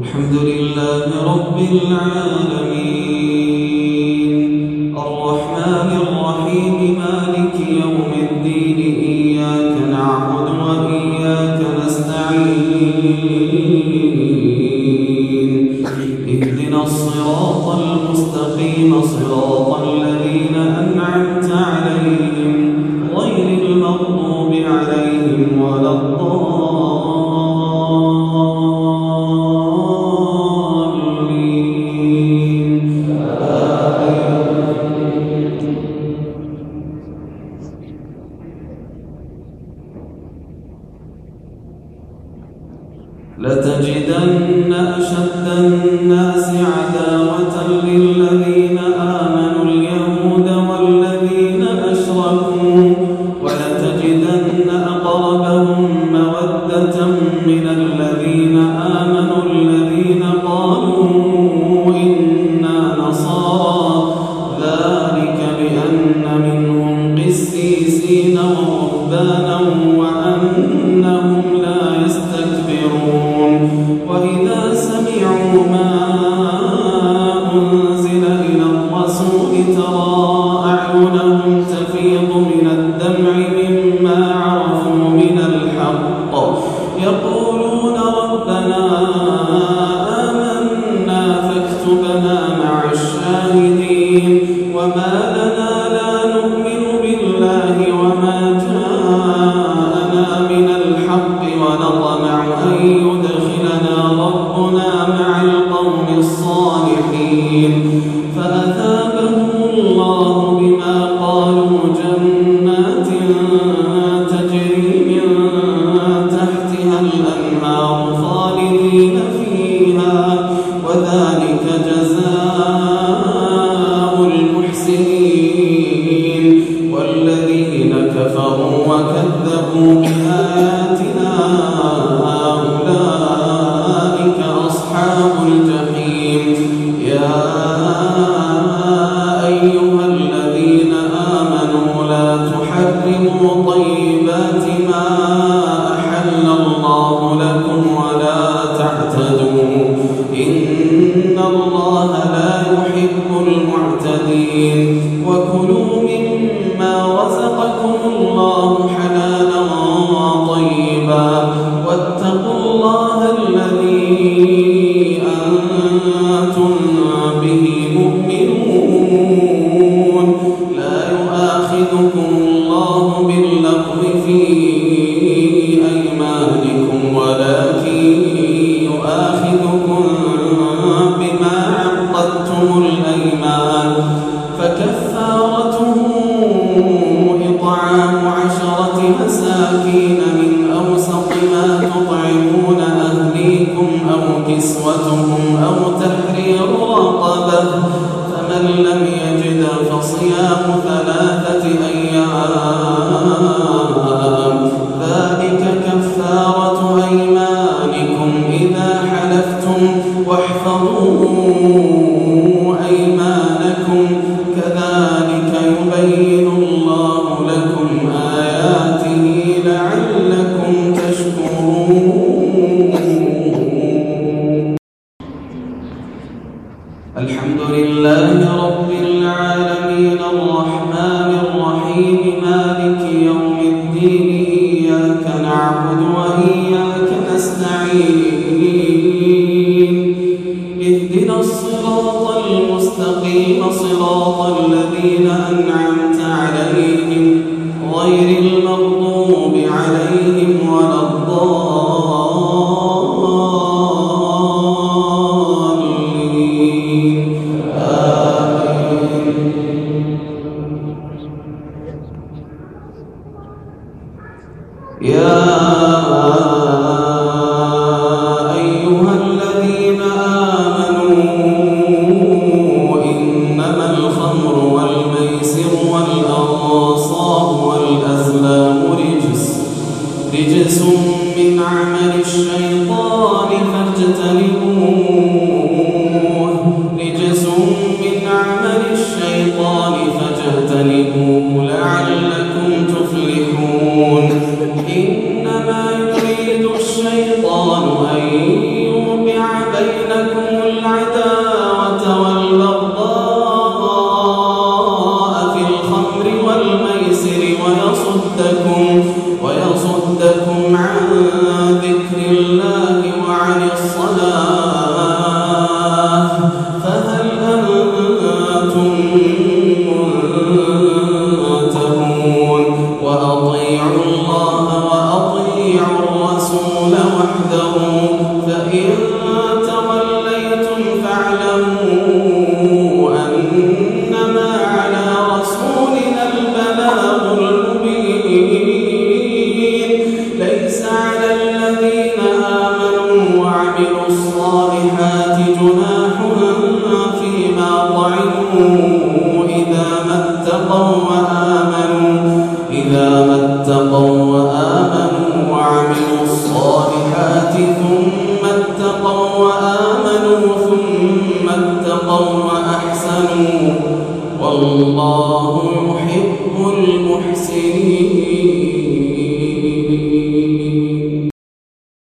الحمد لله رب العالمين الرحمن الرحيم مالك يوم الدين إياك نعبد وإياك نستعين اهدنا الصراط المستقيم صراط الذين أنعمت عليهم غير المغضوب عليهم ولا لتجدن أشد الناس عداوة للذين آمنوا اليهود والذين أشركوا ولتجدن أقربهم مودة من الذين آمنوا الذين قالوا إنا نصارى ذلك بأن منهم قسيسين ورهبانا وأنهم لا يستكبرون وإذا سمعوا ما أنزل إلى الرسول ترى أعينهم تفيض من الدمع مما عرفوا من الحق يقولون ربنا آمنا فاكتبنا مع الشاهدين وما لنا لا نؤمن بالله وما جاءنا من الحق ونطمع أن يدخلنا ربنا مع القوم الصالحين فأثابهم الله بما قالوا جنات تجري من تحتها الأنهار خالدين فيها وذلك جزاء المحسنين والذين كفروا وكذبوا بآياتنا أولئك أصحاب الجحيم يا أيها الذين آمنوا لا تحرموا طيبات ما أحل الله لكم ولا تعتدوا إن الله لا يحب المعتدين وكلوا مما رزقكم الله حلالا طيبا واتقوا الله الذي أنتم به مؤمنون لا يؤاخذكم الله باللغو في أيمانكم ولكن يؤاخذكم بما عقدتم الأيمان فكفارته إطعام 10 مساكين من أوسط ما تطعمون أهليكم أو كسوتهم أو تحرير رقبة فمن لم يجد فصيام 3 أيام ذلك كفارة أيمانكم إذا حلفتم واحفظوا أيمانكم كذلك يبين الله لكم آياته لعلكم تشكرون الحمد لله رب العالمين الرحمن الرحيم مالك يوم الدين إياك نعبد وإياك نستعين اهدنا الصراط المستقيم صراط الذين أنعمت عليهم غير المغضوب عليهم ولا الضالين آمين يا أيها الذين آمنوا إنما الخمر والميسر والأنصاب والأزلام رجس من عمل الشيطان فاجتنبوه لعلكم تفلحون إنما يريد الشيطان الشيطان أن يوقع بينكم العداوة والبغضاء في الخمر والميسر ويصدكم عن ذكر الله وعن الصلاة فهل أنتم منتهون وأطيعوا الله وأطيعوا الرسول واحذروا فإن توليتم فاعلموا أنما على رسولنا البلاغ المبين ليس على الذين آمنوا وعملوا الصالحات جناح فيما طعموا إذا ما اتقوا وآمنوا وعملوا الصالحات ثم اتقوا وأحسنوا والله يحب المحسنين.